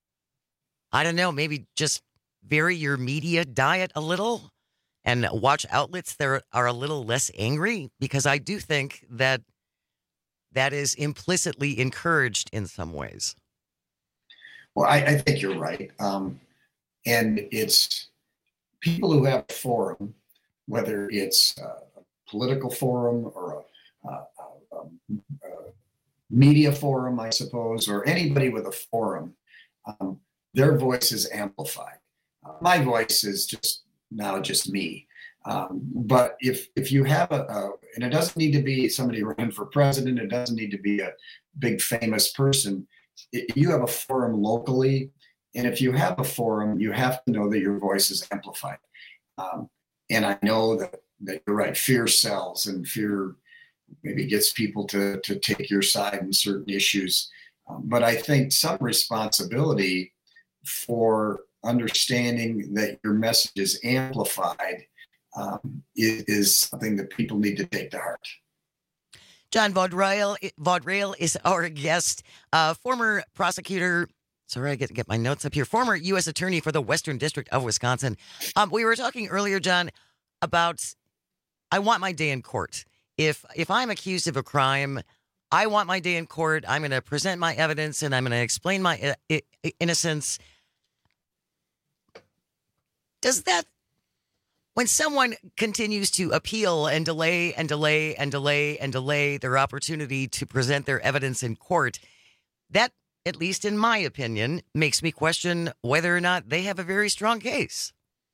I don't know, maybe just vary your media diet a little and watch outlets that are a little less angry, because I do think that that is implicitly encouraged in some ways. Well, I, I think you're right. Um, and it's people who have a forum, whether it's a political forum or a, a, a, a media forum, I suppose, or anybody with a forum, um, their voice is amplified. Uh, my voice is just now just me. Um, but if if you have a, a, and it doesn't need to be somebody running for president, it doesn't need to be a big famous person. If you have a forum locally, and if you have a forum, you have to know that your voice is amplified. Um, and I know that, that you're right, fear sells, and fear maybe gets people to, to take your side in certain issues. Um, but I think some responsibility for understanding that your message is amplified um, is, is something that people need to take to heart. John Vaudreuil, Vaudreuil is our guest, uh, former prosecutor. Sorry, I get to get my notes up here. Former U S attorney for the Western District of Wisconsin. Um, we were talking earlier, John, about I want my day in court. If if I'm accused of a crime, I want my day in court. I'm going to present my evidence and I'm going to explain my uh, innocence. Does that when someone continues to appeal and delay and delay and delay and delay their opportunity to present their evidence in court, that, at least in my opinion, makes me question whether or not they have a very strong case.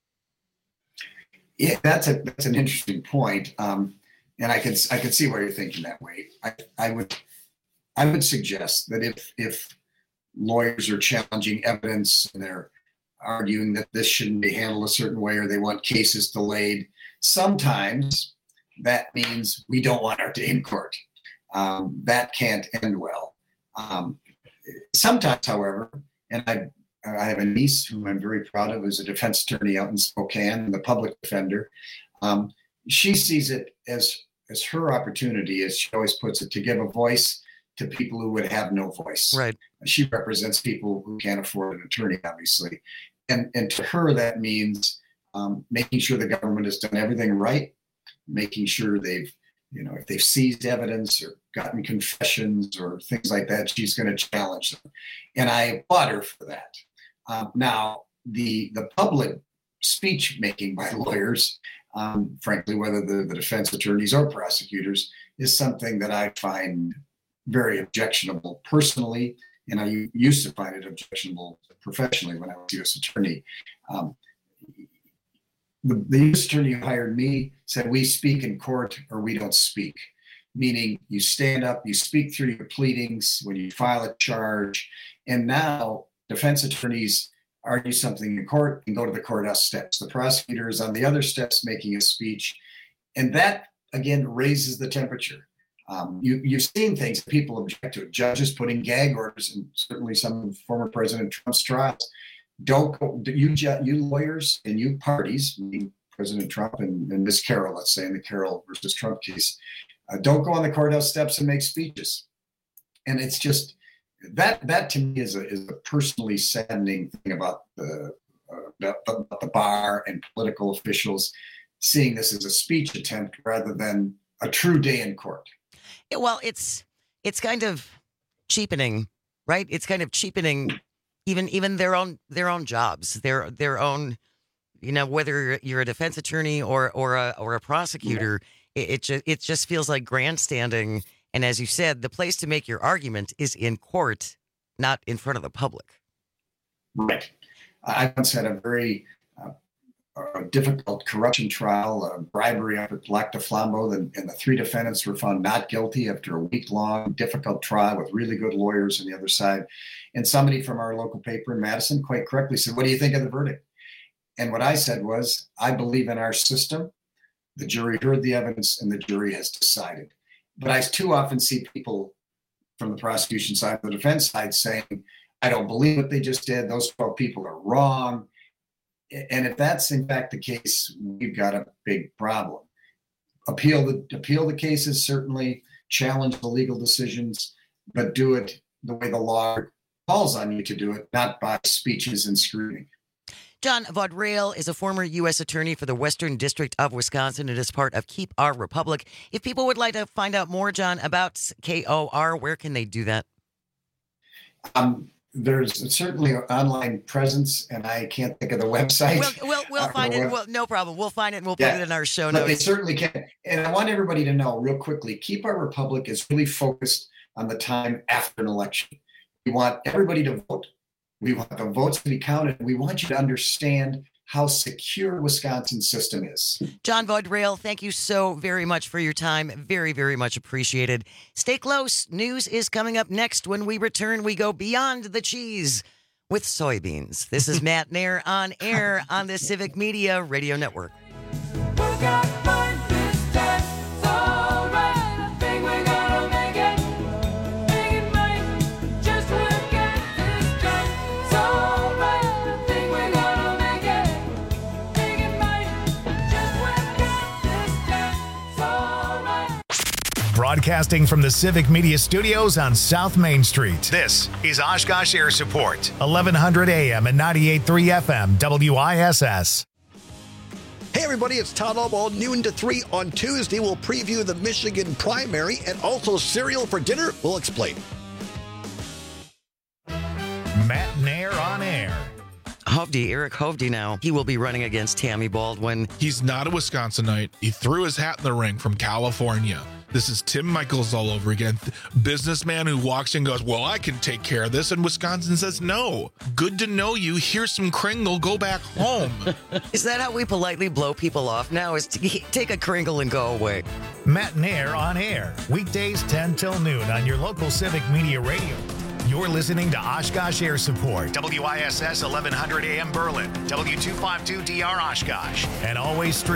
Yeah, that's a that's an interesting point, um, and I can I can see why you're thinking that way. I, I would I would suggest that if if lawyers are challenging evidence and they're arguing that this shouldn't be handled a certain way or they want cases delayed, sometimes that means we don't want our day in court. Um, that can't end well. Um, sometimes, however, and I I have a niece whom I'm very proud of, who's a defense attorney out in Spokane, the public defender. Um, she sees it as as her opportunity, as she always puts it, to give a voice to people who would have no voice. Right. She represents people who can't afford an attorney, obviously. And, and to her, that means um, making sure the government has done everything right, making sure they've, you know, if they've seized evidence or gotten confessions or things like that, she's going to challenge them. And I applaud her for that. Um, now, the the public speech making by lawyers, um, frankly, whether the, the defense attorneys or prosecutors, is something that I find very objectionable personally, and I used to find it objectionable professionally when I was U S attorney. Um, the, the U S attorney who hired me said, we speak in court or we don't speak, meaning you stand up, you speak through your pleadings when you file a charge, and now defense attorneys argue something in court and go to the courthouse steps. The prosecutor is on the other steps making a speech, and that, again, raises the temperature. Um, you, you've seen things that people object to. Judges putting gag orders, and certainly some of former President Trump's trials. Don't go, you, you lawyers and you parties, meaning President Trump and, and Miz Carroll, let's say in the Carroll versus Trump case, uh, don't go on the courthouse steps and make speeches. And it's just that that to me is a is a personally saddening thing about the uh, the, about the bar and political officials seeing this as a speech attempt rather than a true day in court. Well, it's it's kind of cheapening, right? It's kind of cheapening even even their own their own jobs, their their own, you know, whether you're a defense attorney or or a or a prosecutor, yeah. it, it just it just feels like grandstanding. And as you said, the place to make your argument is in court, not in front of the public. Right. I once had a very uh, a difficult corruption trial, uh, bribery up at Lac de Flambeau, and, and the three defendants were found not guilty after a week-long, difficult trial with really good lawyers on the other side. And somebody from our local paper in Madison quite correctly said, what do you think of the verdict? And what I said was, I believe in our system. The jury heard the evidence and the jury has decided. But I too often see people from the prosecution side, the defense side, saying, I don't believe what they just did. Those twelve people are wrong. And if that's in fact the case, we've got a big problem. Appeal the appeal the cases, certainly, challenge the legal decisions, but do it the way the law calls on you to do it, not by speeches and screaming. John Vaudreuil is a former U S attorney for the Western District of Wisconsin and is part of Keep Our Republic. If people would like to find out more, John, about K O R, where can they do that? Um, there's certainly an online presence, and I can't think of the website. We'll, we'll, we'll find it. Web- We'll, no problem. We'll find it and we'll yeah, put it in our show but notes. They certainly can. And I want everybody to know real quickly, Keep Our Republic is really focused on the time after an election. We want everybody to vote. We want the votes to be counted. We want you to understand how secure Wisconsin's system is. John Vaudreuil, thank you so very much for your time. Very, very much appreciated. Stay close. News is coming up next. When we return, we go beyond the cheese with soybeans. This is Matt Nair on air on the Civic Media Radio Network. Broadcasting from the Civic Media Studios on South Main Street. This is Oshkosh Air Support, eleven hundred A M and ninety-eight point three F M, W I S S. Hey everybody, it's Todd Albaugh, noon to three on Tuesday. We'll preview the Michigan primary and also cereal for dinner. We'll explain. Matt Nair on air. Hovde, Eric Hovde now, he will be running against Tammy Baldwin. He's not a Wisconsinite. He threw his hat in the ring from California. This is Tim Michaels all over again. Businessman who walks in and goes, well, I can take care of this. And Wisconsin says, no. Good to know you. Here's some Kringle. Go back home. Is that how we politely blow people off now? Is to take a Kringle and go away? Matt and Air on air. Weekdays ten till noon on your local Civic Media Radio. You're listening to Oshkosh Air Support, W I S S eleven hundred A M Berlin, W two fifty-two D R Oshkosh, and always stream.